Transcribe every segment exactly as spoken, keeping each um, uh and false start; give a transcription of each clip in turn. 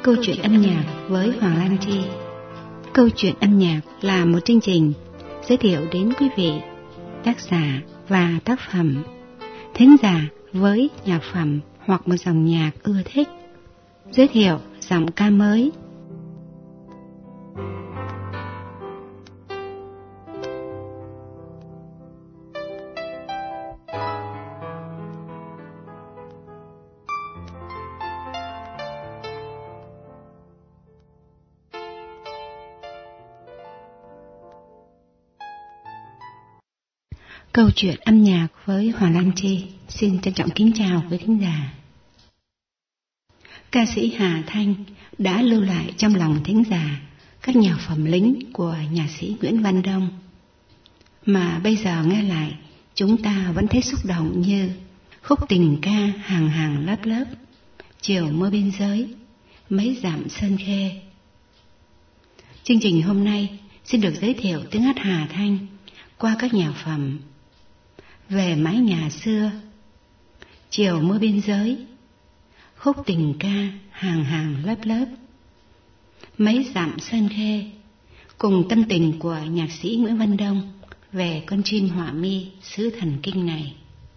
Câu chuyện âm nhạc với Hoàng Lan Chi. Câu chuyện âm nhạc là một chương trình giới thiệu đến quý vị tác giả và tác phẩm, thính giả với nhạc phẩm hoặc một dòng nhạc ưa thích, giới thiệu giọng ca mới. Câu chuyện âm nhạc với Hoàng Lan Chi xin trân trọng kính chào quý thính giả. Ca sĩ Hà Thanh đã lưu lại trong lòng thính giả các nhạc phẩm lính của nhạc sĩ Nguyễn Văn Đông, mà bây giờ nghe lại chúng ta vẫn thấy xúc động như khúc tình ca hàng hàng lớp lớp, chiều mưa biên giới, mấy dặm sơn khê. Chương trình hôm nay xin được giới thiệu tiếng hát Hà Thanh qua các nhạc phẩm Về mái nhà xưa, Chiều mưa biên giới, khúc tình ca hàng hàng lớp lớp, mấy dặm sơn khê, cùng tâm tình của nhạc sĩ Nguyễn Văn Đông về con chim họa mi xứ thần kinh này.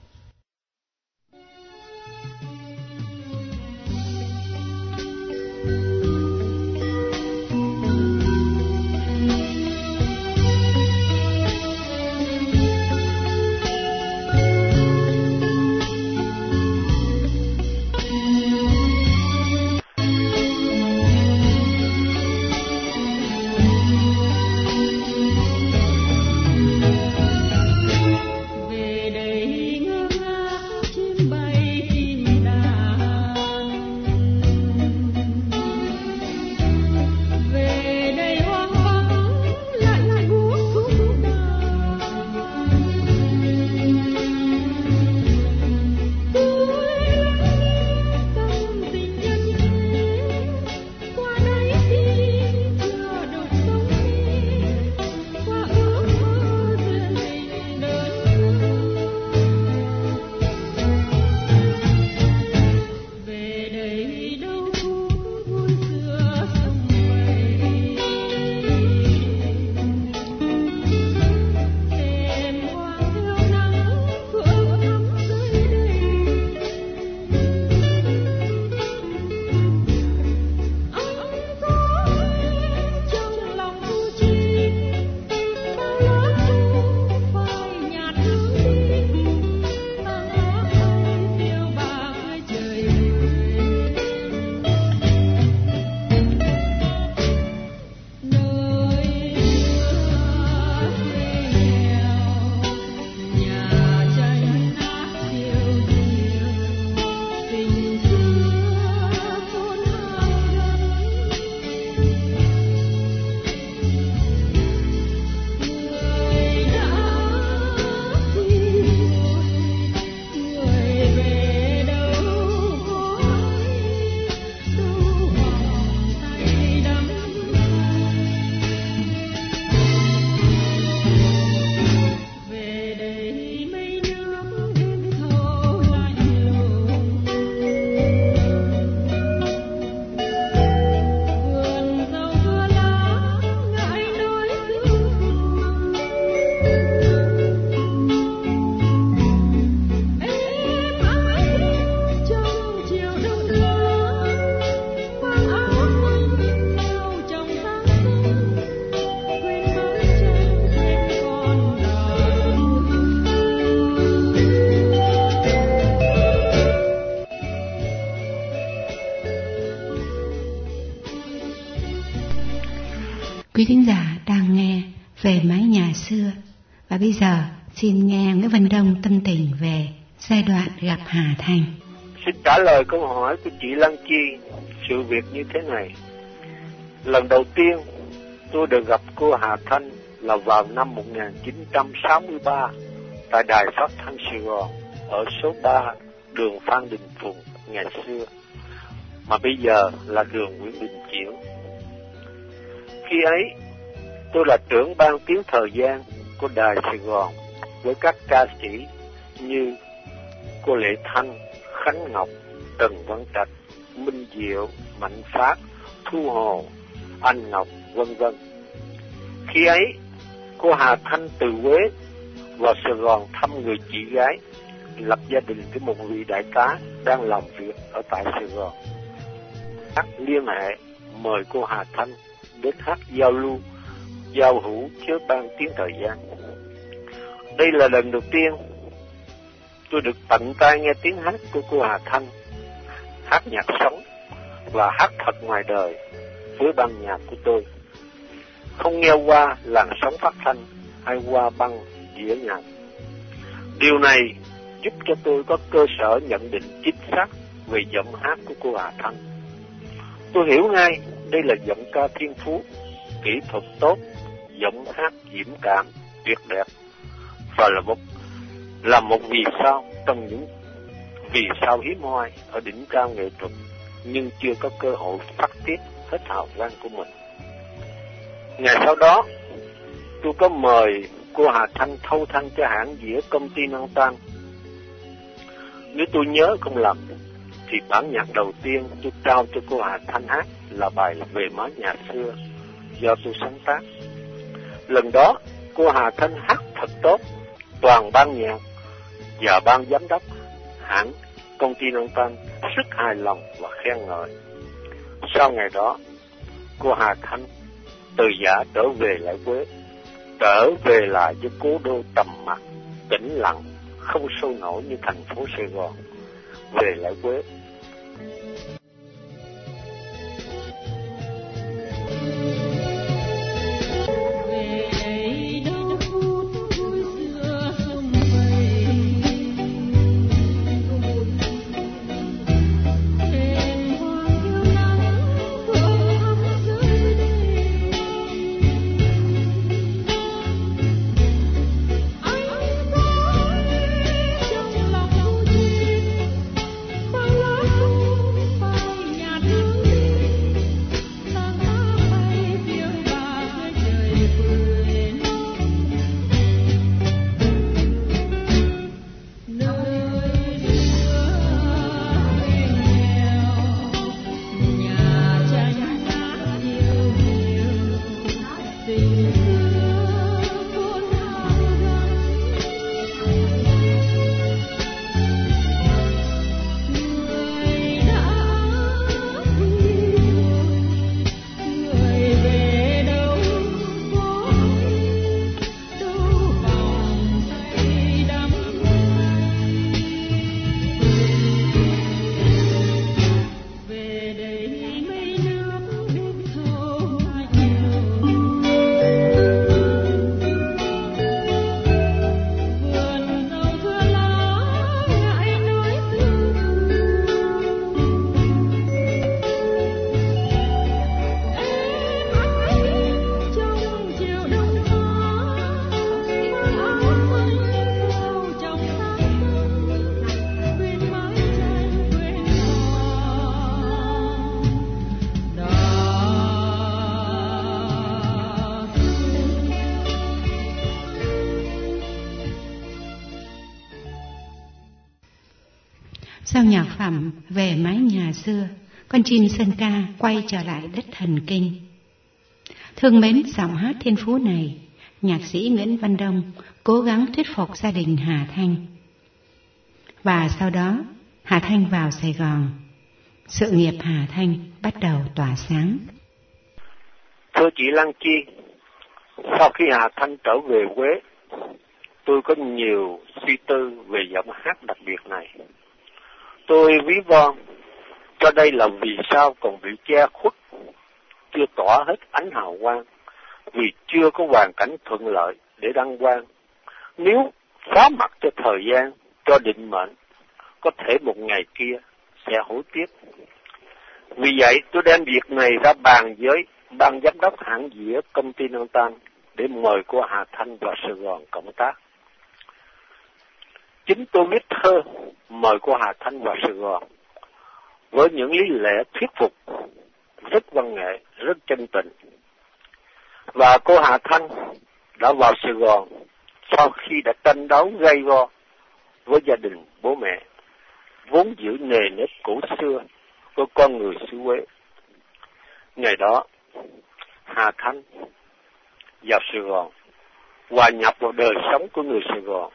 Quý thính giả đang nghe Về mái nhà xưa, và bây giờ xin nghe Nguyễn Văn Đông tâm tình về giai đoạn gặp Hà Thanh. Xin trả lời câu hỏi của chị Lan Chi. Sự việc như thế này: lần đầu tiên tôi được gặp cô Hà Thanh là vào năm một nghìn chín trăm sáu mươi ba tại Đài Phát thanh Sài Gòn ở số ba đường Phan Đình Phùng ngày xưa, mà bây giờ là đường Nguyễn Đình Chiểu. Khi ấy, tôi là trưởng ban tiếng thời gian của Đài Sài Gòn với các ca sĩ như cô Lệ Thanh, Khánh Ngọc, Trần Văn Trạch, Minh Diệu, Mạnh Phát, Thu Hồ, anh Ngọc, vân vân. Khi ấy, cô Hà Thanh từ Huế vào Sài Gòn thăm người chị gái, lập gia đình với một vị đại tá đang làm việc ở tại Sài Gòn. Hát liên hệ mời cô Hà Thanh đến hát giao lưu, giao hữu với ban tiếng thời gian. Đây là lần đầu tiên tôi được tận tai nghe tiếng hát của cô Hà Thanh, hát nhạc sống và hát thật ngoài đời với ban nhạc của tôi, không nghe qua làn sóng phát thanh hay qua băng đĩa nhạc. Điều này giúp cho tôi có cơ sở nhận định chính xác về giọng hát của cô Hà Thanh. Tôi hiểu ngay đây là giọng ca thiên phú, kỹ thuật tốt, giọng hát diễm cảm, tuyệt đẹp, và là một là một vì sao trong những vì sao hiếm hoi ở đỉnh cao nghệ thuật, nhưng chưa có cơ hội phát tiết hết hào quang của mình. Ngày sau đó, tôi có mời cô Hà Thanh thâu thanh cho hãng dĩa công ty Năng Tan. Nếu tôi nhớ không lầm, thì bản nhạc đầu tiên tôi trao cho cô Hà Thanh hát là bài Về Mái Nhà Xưa do tôi sáng tác. Lần đó, cô Hà Thanh hát thật tốt, toàn ban nhạc và ban giám đốc hãng công ty Năng Tan rất hài lòng và khen ngợi. Sau ngày đó, cô Hà Thanh từ giả trở về lại Huế, trở về lại với cố đô tầm mặc, tĩnh lặng, không sôi nổi như thành phố Sài Gòn, về lại Huế. Sau nhạc phẩm Về Mái Nhà Xưa, con chim sơn ca quay trở lại đất thần kinh. Thương mến giọng hát thiên phú này, nhạc sĩ Nguyễn Văn Đông cố gắng thuyết phục gia đình Hà Thanh. Và sau đó, Hà Thanh vào Sài Gòn. Sự nghiệp Hà Thanh bắt đầu tỏa sáng. Thưa chị Lan Chi, sau khi Hà Thanh trở về Huế, tôi có nhiều suy tư về giọng hát đặc biệt này. Tôi ví von cho đây là vì sao còn bị che khuất, chưa tỏa hết ánh hào quang, vì chưa có hoàn cảnh thuận lợi để đăng quang. Nếu phó mặc cho thời gian, cho định mệnh, có thể một ngày kia sẽ hối tiếc. Vì vậy tôi đem việc này ra bàn với ban giám đốc hãng dĩa công ty Năng Tan để mời cô Hà Thanh vào Sài Gòn cộng tác. Chính tôi viết thơ mời cô Hà Thanh vào Sài Gòn với những lý lẽ thuyết phục, rất văn nghệ, rất chân tình. Và cô Hà Thanh đã vào Sài Gòn sau khi đã tranh đấu gay go với gia đình bố mẹ, vốn giữ nề nếp cổ xưa của con người xứ Huế. Ngày đó, Hà Thanh vào Sài Gòn, hòa nhập vào đời sống của người Sài Gòn,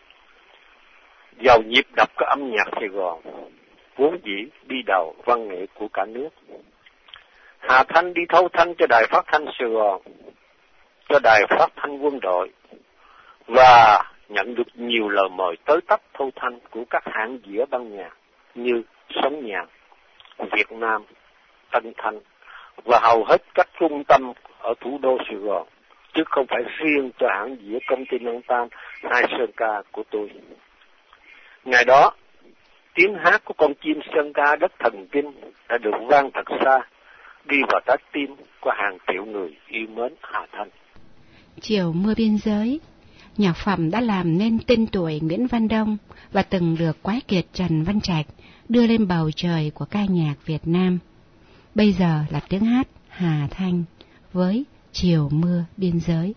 vào nhịp đập của âm nhạc Sài Gòn, vốn dĩ đi đầu văn nghệ của cả nước. Hà Thanh đi thâu thanh cho đài phát thanh Sài Gòn, cho đài phát thanh Quân đội, và nhận được nhiều lời mời tới tấp thâu thanh của các hãng dĩa ban nhạc như Sống Nhạc, Việt Nam, Tân Thanh và hầu hết các trung tâm ở thủ đô Sài Gòn, chứ không phải riêng cho hãng dĩa Công ty Nông Tan hay Sơn Ca của tôi. Ngày đó, tiếng hát của con chim Sơn Ca đất thần kinh đã được vang thật xa, đi vào trái tim của hàng triệu người yêu mến Hà Thanh. Chiều mưa biên giới, nhạc phẩm đã làm nên tên tuổi Nguyễn Văn Đông và từng được quái kiệt Trần Văn Trạch đưa lên bầu trời của ca nhạc Việt Nam. Bây giờ là tiếng hát Hà Thanh với Chiều mưa biên giới.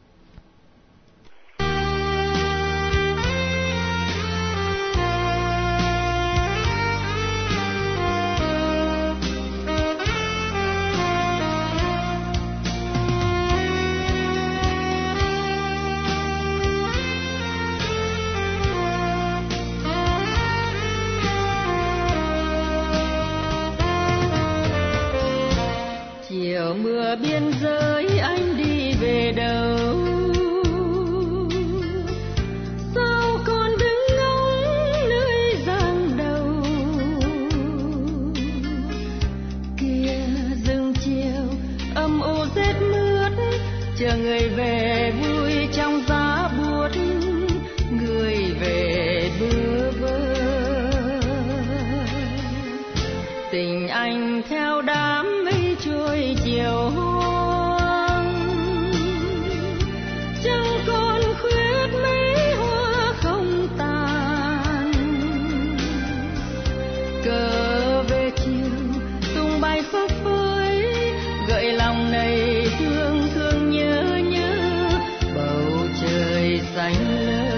Chiều mưa biên giới anh đi về đâu? Sao còn đứng ngóng nơi giang đầu? Kia rừng chiều âm u rét mướt, chờ người về vui trong giá buốt, người về bơ vơ. Tình anh theo đám mây trôi chiều hoang, chẳng còn khuyết mấy hoa không tàn. Cờ về chiều tung bay phấp phới, gợi lòng này thương thương nhớ nhớ bầu trời xanh lơ.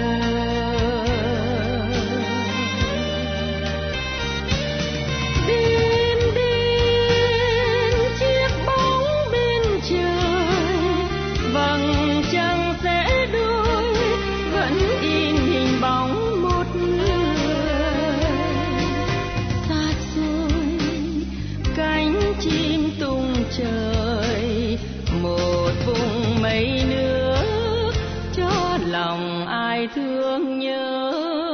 Trời một vùng mây nước cho lòng ai thương nhớ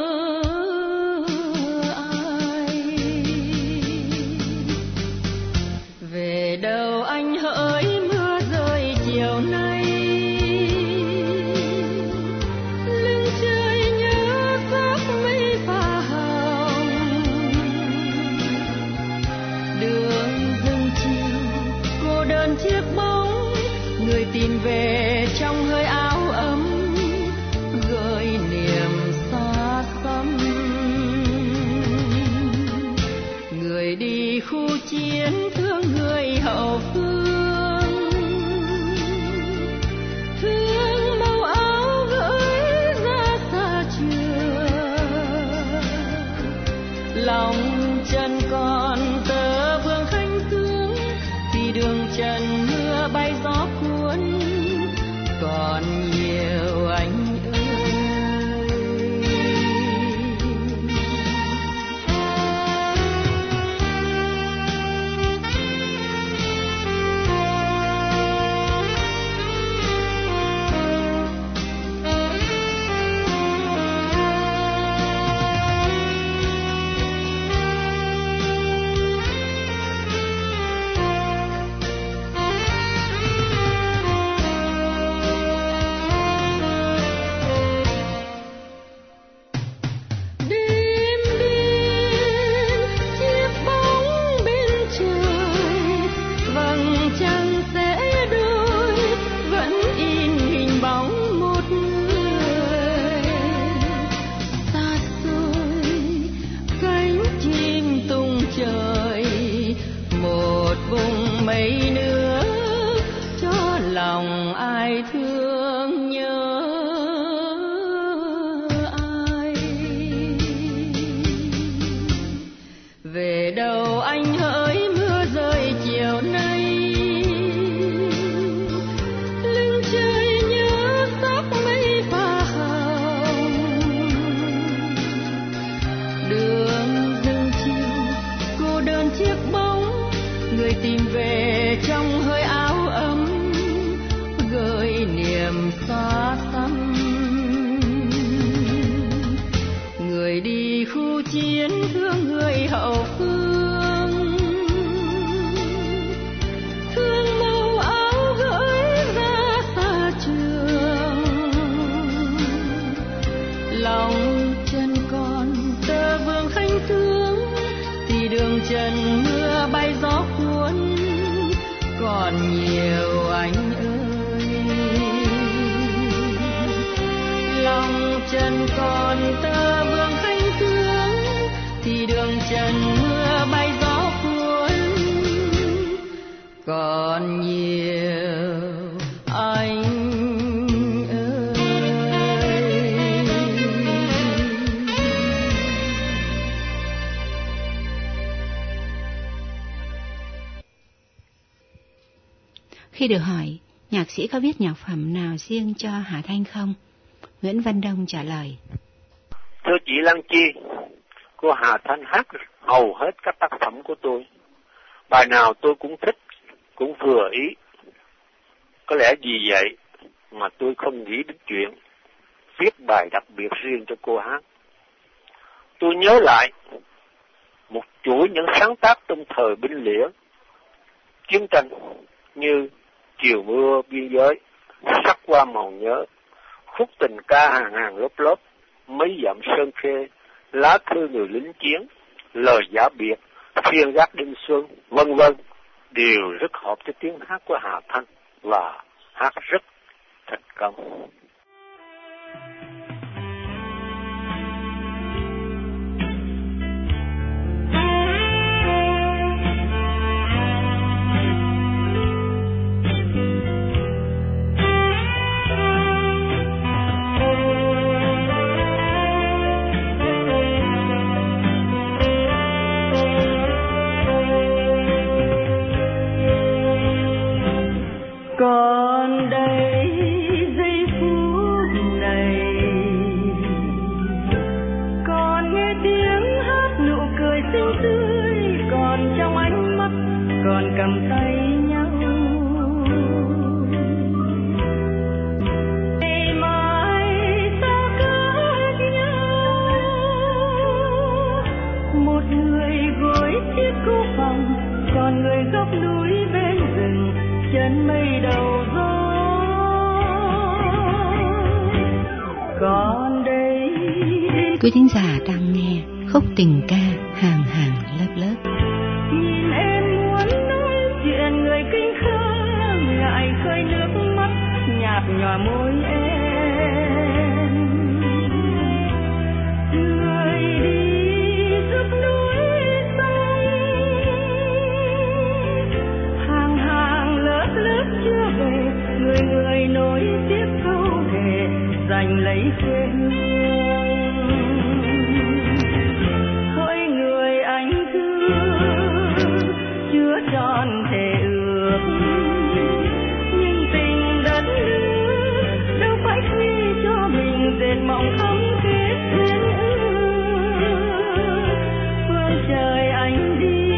ai. Về đâu anh hỡi mưa rơi chiều nay, lưng trời nhớ xác mây pha hồng. Đường rừng chiều cô đơn chiếc bóng, người tìm về trong hơi áo ấm, gợi niềm xa còn tơ vương khanh thương thì đường trần mưa bay gió cuốn còn nhiều anh ơi. Khi được hỏi nhạc sĩ có viết nhạc phẩm nào riêng cho Hà Thanh không, Nguyễn Văn Đông trả lời: Thưa chị Lan Chi, cô Hà Thanh hát hầu hết các tác phẩm của tôi. Bài nào tôi cũng thích, cũng vừa ý. Có lẽ vì vậy mà tôi không nghĩ đến chuyện viết bài đặc biệt riêng cho cô hát. Tôi nhớ lại một chuỗi những sáng tác trong thời binh lĩa, chiến tranh như Chiều mưa biên giới, Sắc qua màu nhớ, Khúc tình ca hàng hàng lớp lớp, Mấy dặm sơn khê, Lá thư người lính chiến, Lời giả biệt, Phiên gác đêm xuân, vân vân, đều rất hợp với tiếng hát của Hà Thanh và hát rất thành công. Còn đây giây phút này, còn nghe tiếng hát nụ cười xinh tươi, còn trong ánh mắt, còn cầm tay nhau. Ngày mai ta cách nhau, một người gối chiếc cô phòng, còn người góc núi bên rừng chân mây đầu gió. Còn đây quý thính giả đang nghe khúc tình ca hàng hàng lớp lớp. nhìn em muốn nói chuyện người kinh khơ, ngại khơi nước mắt nhạt nhòa môi em. Người đi giúp núi sông, hàng hàng lớp lớp chưa về, người người nối tiếp câu thề giành lấy quê hương. Hỡi người anh thương chưa tròn thề ước, nhưng tình đất nước đâu phải khi cho mình dệt mộng không kết duyên ước. Phương trời anh đi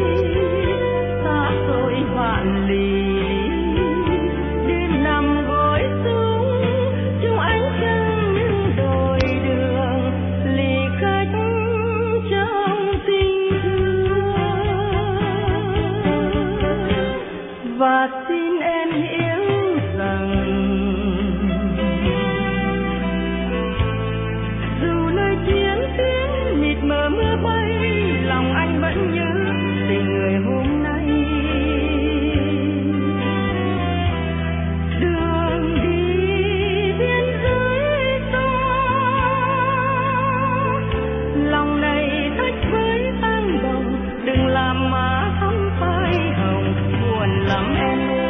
xa xôi vạn lý, đêm nằm gối xuống chung ánh trăng những đồi đường, lì cách trong tình thương. Và xin em hiểu rằng dù nơi chiến tuyến mịt mờ mưa bay, lòng anh vẫn nhớ tình người hôm nay. Đường đi biên giới xa, lòng này thách với tăng bồng, đừng làm má thắm phai hồng, buồn lắm em ơi.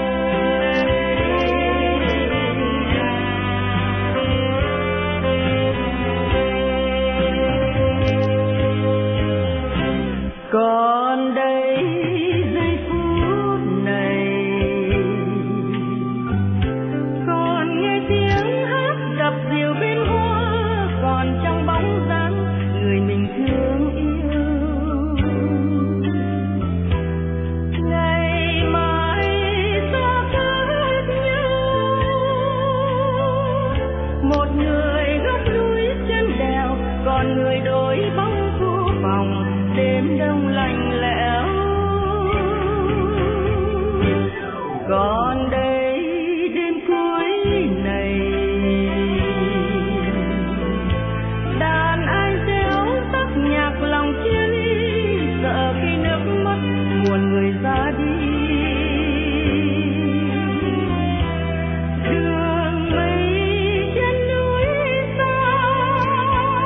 Còn đây giây phút này, còn nghe tiếng hát đập dìu bên hoa, còn trong bóng dáng người mình thương yêu. Ngày mai ta cách nhau, một người góc núi chân đèo, còn người đôi bóng khu phòng đêm đông lạnh lẽo. Còn đây đêm cuối này, đàn ai réo sắc nhạc lòng chia ly, sợ khi nước mắt buồn người ra đi. Đường mây trên núi xa,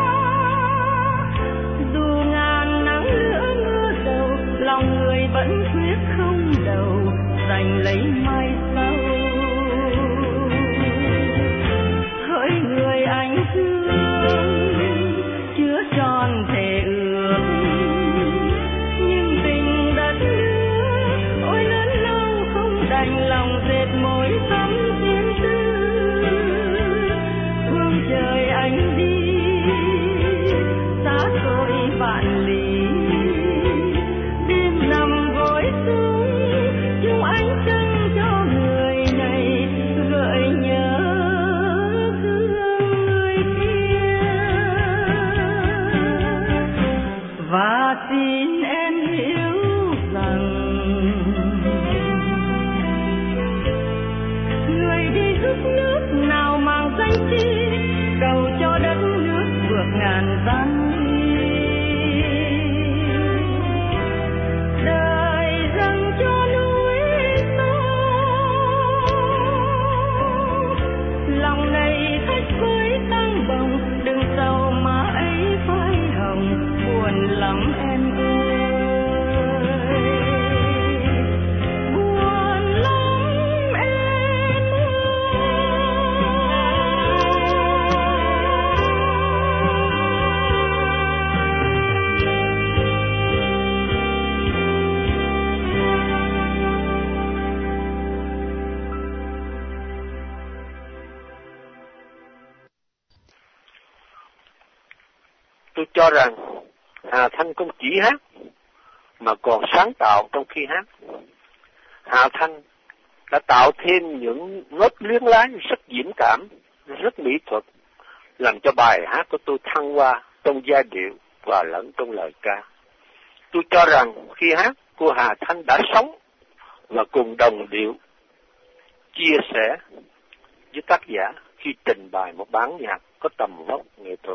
khách với tăng bồng, đừng sầu má ấy phai hồng, buồn lắm em ơi, buồn lắm em ơi. Tôi cho rằng Hà Thanh không chỉ hát mà còn sáng tạo trong khi hát. Hà Thanh đã tạo thêm những nốt luyến lá rất diễn cảm, rất mỹ thuật, làm cho bài hát của tôi thăng hoa trong giai điệu và lẫn trong lời ca. Tôi cho rằng khi hát, cô Hà Thanh đã sống và cùng đồng điệu chia sẻ với tác giả khi trình bày một bản nhạc có tầm vóc nghệ thuật.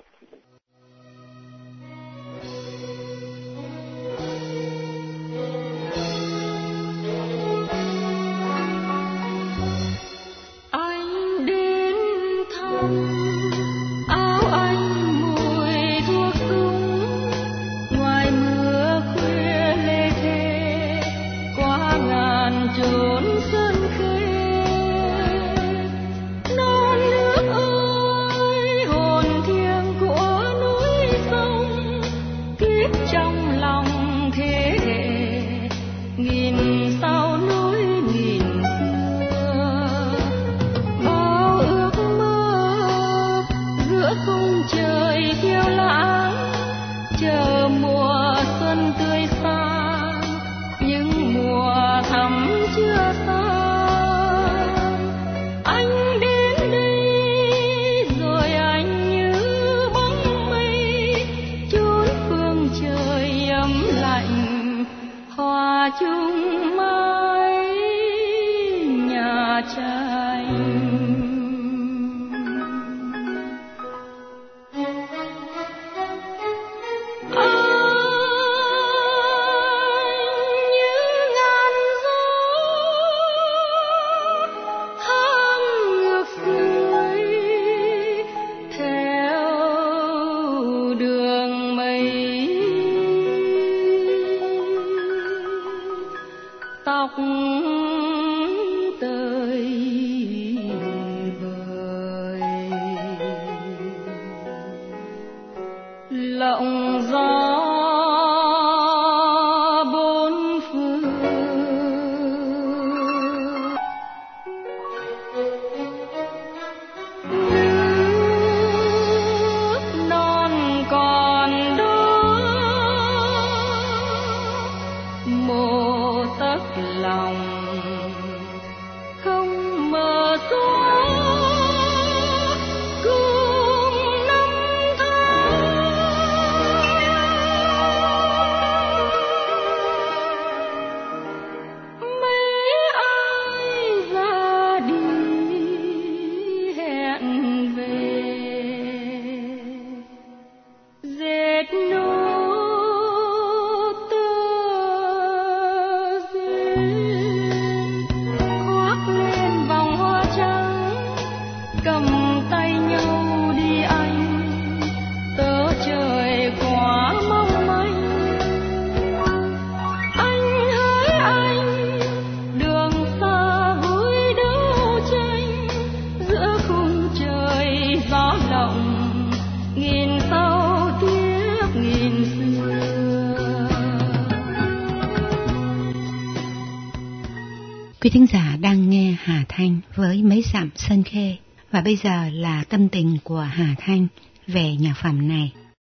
Quý thính giả đang nghe Hà Thanh với Mấy Dặm Sơn Khê, và bây giờ là tâm tình của Hà Thanh về nhạc phẩm này.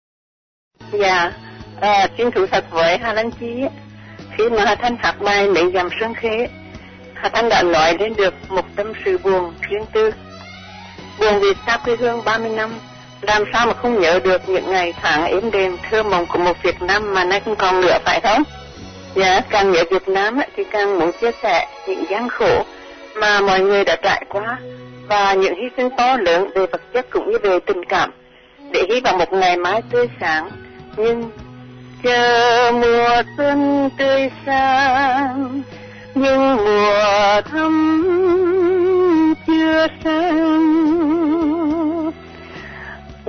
Dạ, à, xin thú thật với Hà Lan Chi, khi mà Hà Thanh hát bài Mấy Dặm Sơn Khê, Hà Thanh đã nói lên được một tâm sự buồn riêng tư. Buồn vì xa quê hương ba mươi năm, làm sao mà không nhớ được những ngày tháng êm đềm thơ mộng của một Việt Nam mà nay không còn nữa, phải không? Dạ, càng nhớ Việt Nam thì càng muốn chia sẻ những gian khổ mà mọi người đã trải qua và những hy sinh to lớn về vật chất cũng như về tình cảm, để hy vọng một ngày mai tươi sáng. Nhưng chờ mùa xuân tươi sáng, nhưng mùa thắm chưa sang,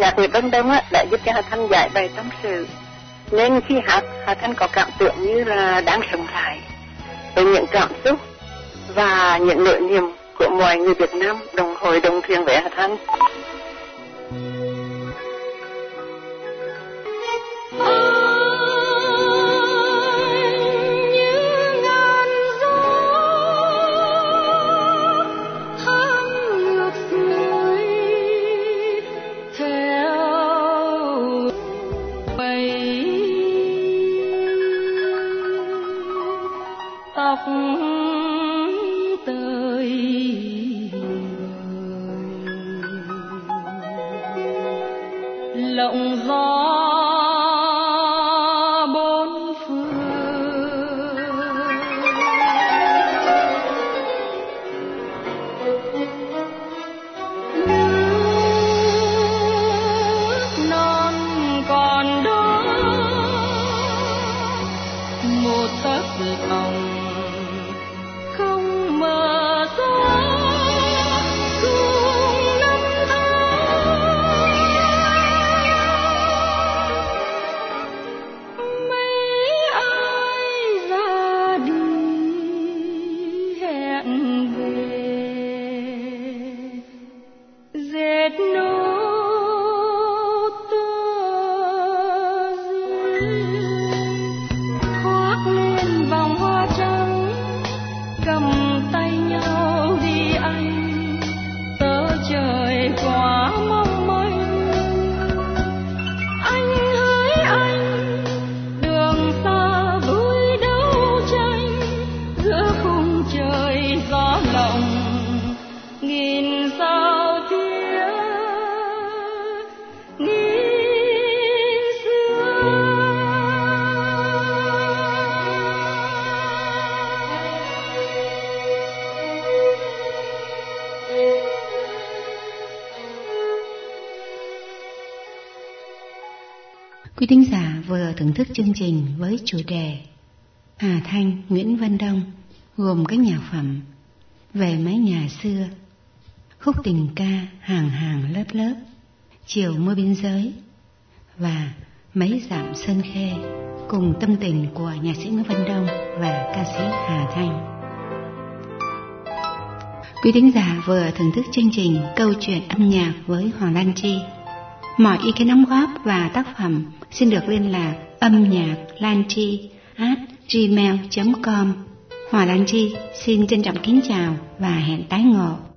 nhạc Nguyễn Văn Đông á, đã giúp cho Hà Thanh giải bày tâm sự. Nên khi hát, Hà Thanh có cảm tưởng như là đang sống lại với những cảm xúc và những nỗi niềm của mọi người Việt Nam đồng hồi đồng thuyền với Hà Thanh. Tóc tơi lộng gió bốn phương, nước non còn đó một tấc lòng không mờ xa cùng năm tháng. Mấy ai ra đi hẹn về dệt nốt tơ duyên, khoác lên vòng hoa trắng, cầm tay nhau đi anh, tớ trời quá mong manh. Anh hỡi anh, đường xa vui đấu tranh, giữa khung trời gió lộng nghìn sao phía nghìn xưa. Quý thính giả vừa thưởng thức chương trình với chủ đề Hà Thanh, Nguyễn Văn Đông, gồm các nhạc phẩm Về mái nhà xưa, Khúc tình ca hàng hàng lớp lớp, Chiều mưa biên giới và Mấy dặm sơn khê, cùng tâm tình của nhạc sĩ Nguyễn Văn Đông và ca sĩ Hà Thanh. Quý thính giả vừa thưởng thức chương trình Câu chuyện âm nhạc với Hoàng Lan Chi. Mọi ý kiến đóng góp và tác phẩm xin được liên lạc âm nhạc lan chi a gmail chấm com. Hoàng Lan Chi xin trân trọng kính chào và hẹn tái ngộ.